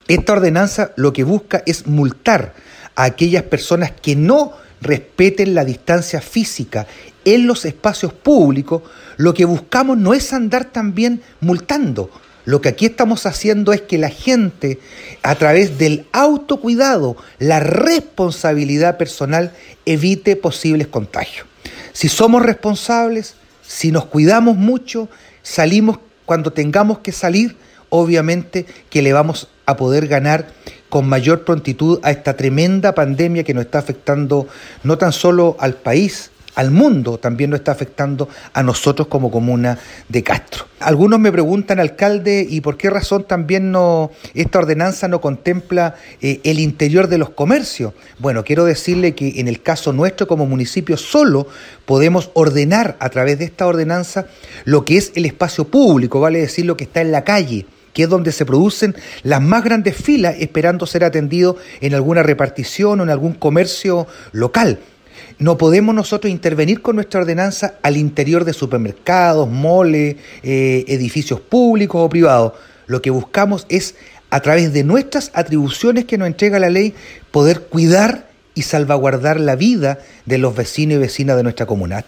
Esta ordenanza lo que busca es multar a aquellas personas que no respeten la distancia física en los espacios públicos. Lo que buscamos no es andar también multando. Lo que aquí estamos haciendo es que la gente, a través del autocuidado, la responsabilidad personal, evite posibles contagios. Si somos responsables, si nos cuidamos mucho, salimos cuando tengamos que salir, obviamente que le vamos a poder ganar con mayor prontitud a esta tremenda pandemia que nos está afectando no tan solo al país, al mundo, también nos está afectando a nosotros como comuna de Castro. Algunos me preguntan, alcalde, ¿y por qué razón también esta ordenanza no contempla el interior de los comercios? Bueno, quiero decirle que en el caso nuestro como municipio solo podemos ordenar a través de esta ordenanza lo que es el espacio público, vale decir lo que está en la calle, que es donde se producen las más grandes filas esperando ser atendidos en alguna repartición o en algún comercio local. No podemos nosotros intervenir con nuestra ordenanza al interior de supermercados, moles, edificios públicos o privados. Lo que buscamos es, a través de nuestras atribuciones que nos entrega la ley, poder cuidar y salvaguardar la vida de los vecinos y vecinas de nuestra comuna.